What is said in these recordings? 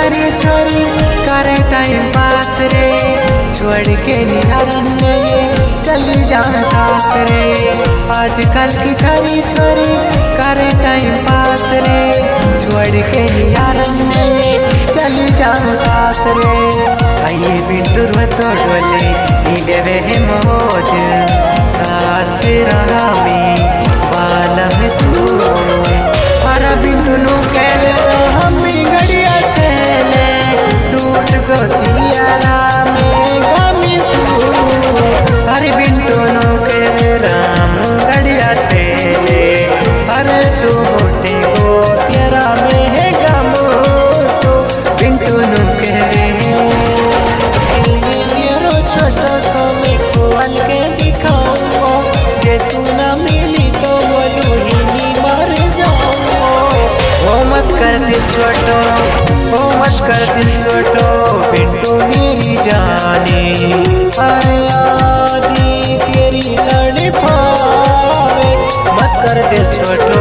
छोरी छोरी करे टाइम पास रे, छोड़ के निहारन में चली जाए सास रे। आजकल की छोरी छोरी करे टाइम पास रे, छोड़ के निहारन में चली जाए सास रे। आइए बिंदु तो डोले नीले वे मौज, सास रहा में बाल में सूर। हरा बिंदु नु कहवे तो हम गड़िया छेले, टूट गो दियारा में गामी सूर। हरे बिंदु नु कहवे राम गड़िया छेले, अरे तू मोटे गो तेरा में है गामो सो। बिंदु नु कहवे छोटा सा मैं खोल के दिखाऊंगा, जे तू ना मिली तो बोलू ही नहीं मर जाऊंगा। ओ मत कर दिल छोटो, ओ मत कर दिल छोटो, बिंटू मेरी जाने। अरे आदि तेरी तड़पावे, मत कर दिल छोटो।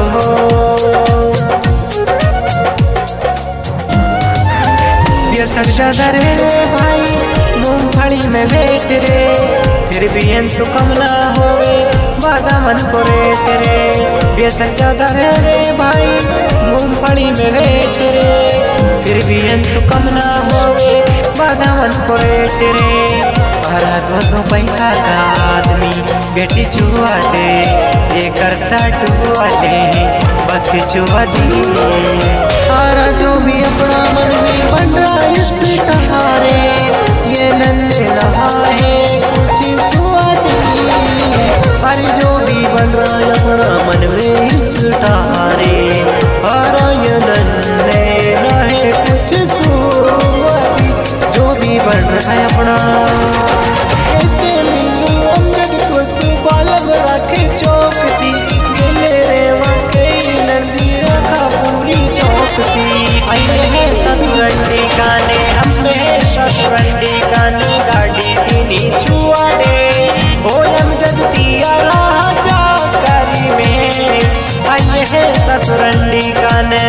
ये सब ज्यादा रे भाई मूंगफली में वेट रे, फिर भी इनको कम ना होवे बादा मन को रेट रे। बेसक ज्यादा रे भाई मूंगफली में वेट रे, फिर भी इनको कम ना होवे बादा मन को रेट रे। भरा दो पैसा का आदमी बेटी चुआ दे, ये करता टुआ दे बक चुआ दी। और जो भी अपना मन में बन रहा इस कहारे, ये नन्हे नहाए कुछ सुआदी। पर जो भी बन रहा है अपना मन में इस टारे, और ये नन्हे नहाए कुछ सुआदी। जो भी बन रहा है अपना ऐसे लिल्लू अमजद तो सुबालम रखे चौकसी, गिले रेवा के नंदी रखा पूरी चौकसी। आइए है ससुरंडी गाने हम है ससुरंडी गाने, गाड़ी दीनी छुआ दे ओ अमजद तिया राजा करी में। आइए है ससुरंडी गाने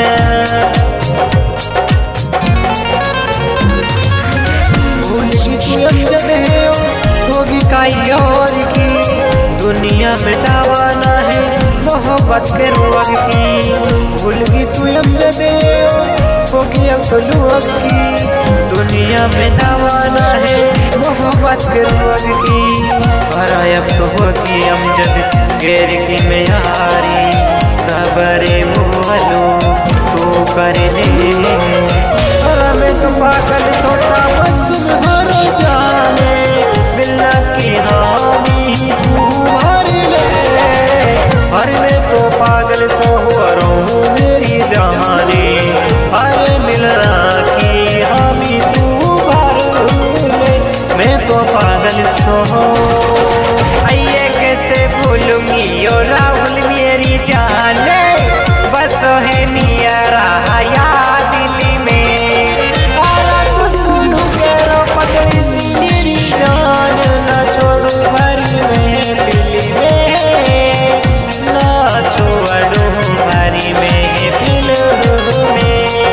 भूलगी तू अमजद है होगी काई और की, दुनिया में दावा ना है मोहब्बत के रोग की। भूलगी तू अमजद होगी अब तो लोग की, दुनिया में दावा ना है मोहब्बत के रोग की। और अब तो होगी अमजद गैर की में यारी, सबरे मोहलो तो कर ले। और मैं तो पागल सोता बस हर जाने, मिलना की हामी तू भर ले। और मैं तो पागल सो रहूं मेरी जाने, अरे मिलना की हामी तू भर ले। मैं तो पागल सो आइए कैसे भूलूंगी यो राहुल मेरी जाने, बस है मिया रहा याद दिल में। अरे तू सुनू केरो पतली सी मेरी जान, ना छोड़ू भर में दिल में, ना छोड़ू भरी में दिल में।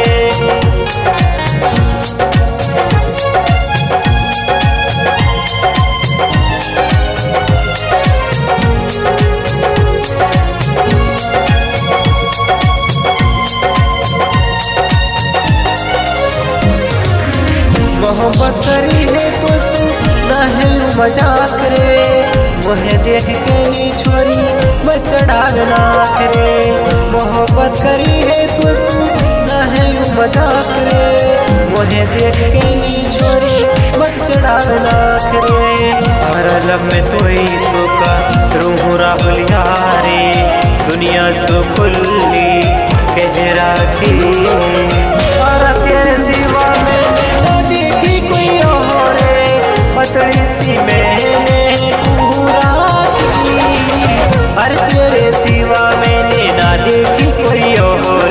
मोहब्बत करी है तो सुना है मजाक रे, मोहे देख के नी छोरी मचड़ाल नाक रे। मोहब्बत करी है तो सुना है मजाक रे, मोहे देख के नी छोरी मचड़ाल नाक रे। और लब में तो ही सोका रूह राहुल यारे, दुनिया सो खुली कह राखी। और तेरे सिवा मैंने न देखी कोई और, पतली सी मैंने तू राखी। और तेरे सिवा मैंने ना देखी कोई और,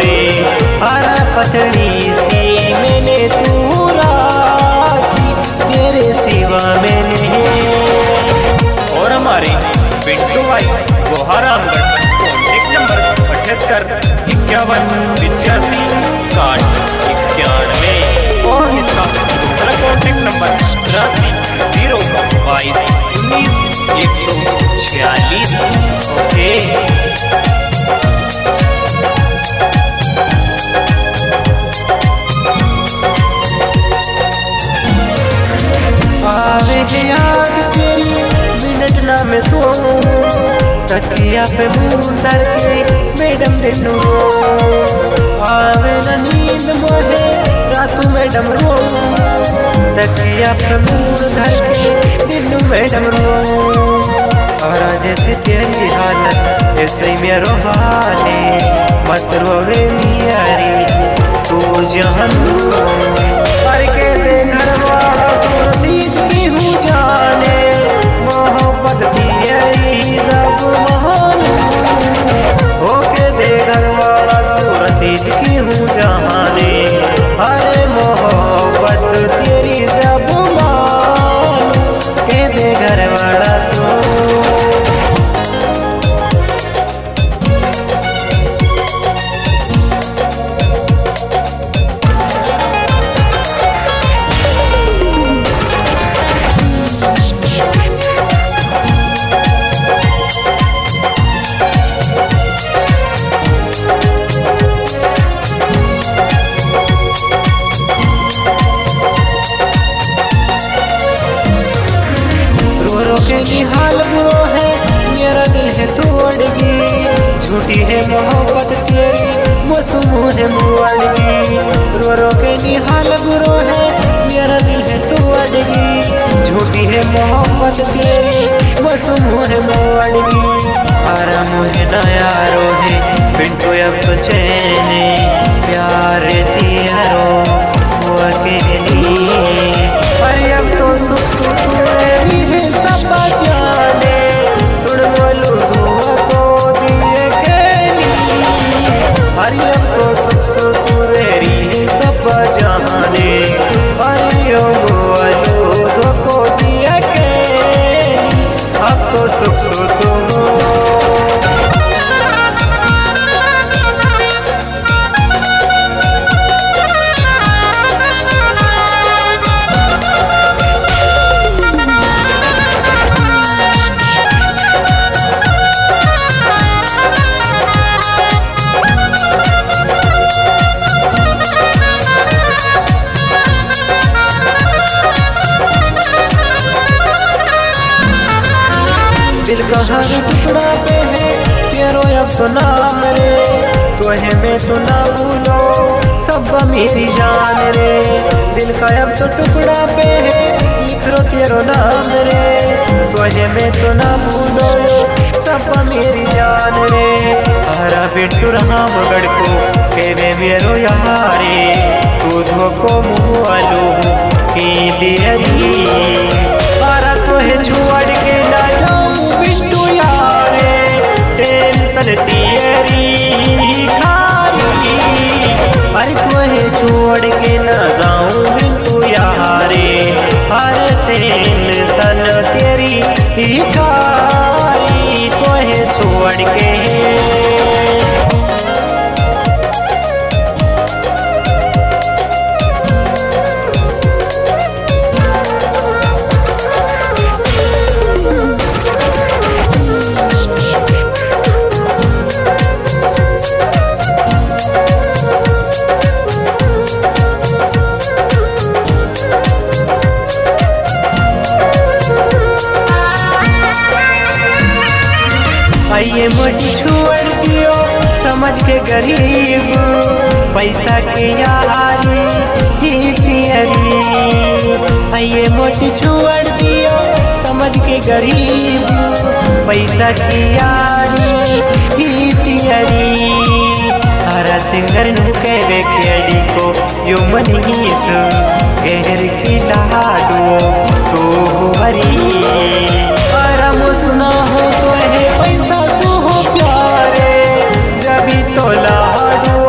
पतली सी मैंने तू राखी। तेरे सिवा मैंने। और हमारे पिंटू भाई गोहारामगढ़, कॉन्टेक्ट नंबर 78 51 85 60 91। तकिया पे मुंह धर के मैडम दिनू आवे न नींद मोहे रातू मैडम रो। तकिया पे मुंह धर के दिनू मैडम रो। और जैसे तेरी हालत ऐसे ही मेरो हाले मत रोवे मियारी तू जहन पर के दे घर वाला सुरसीज की हूँ जाने मोहब्बत तेरी सब महान होके दे घर वाला सुरसीज की हूँ जाने अरे मोहब्बत तेरी सब मान के दे घर वाला के हाल बुरो है मेरा दिल है तोड़गी झूठी है मोहब्बत तेरी मौसम है मुआड़गी। रो रो के निहाल बुरो है मेरा दिल है तोड़गी झूठी है मोहब्बत तेरी मौसम है मुआड़गी। आराम है ना यारो है पिंटू अब तो चैन प्यार दियारो वो अकेली पर अब तो सुख सुख है सब जाने सुन बोलू दुआ तो दिए के हरियम तो सुख सुतुरेरी सब जाने हरियम बोलू दो को दिए के अब तो सुख सुतु दिल का हर टुकड़ा पे है तेरो अब तो नाम रे तो है मैं तो ना भूलो सब मेरी जान रे। दिल का अब तो टुकड़ा पे है लिख रो तेरो नाम रे तो है मैं तो ना भूलो सब मेरी जान रे। हरा बिट्टू रामगढ़ को केवे मेरो यारे तू धोको मुआलो की दियरी हरा तो है छोड़ के ना जाऊं बिट्टू यारे टेंशन तेरी खारी अरे तो है छोड़ के ना जाऊं बिट्टू यारे हर टेंशन तेरी खारी तो है छोड़ के ये मुझ छोड़ दियो समझ के गरीब पैसा की यारी ही तेरी ये मुझ छोड़ दियो समझ के गरीब पैसा की यारी ही तेरी हरा सिंगर नु कहवे खेड़ी को यो मन ही सु गहर की लाडो तो हरी आराम सुना हो तो है पैसा सो हो प्यारे जभी तो लाडो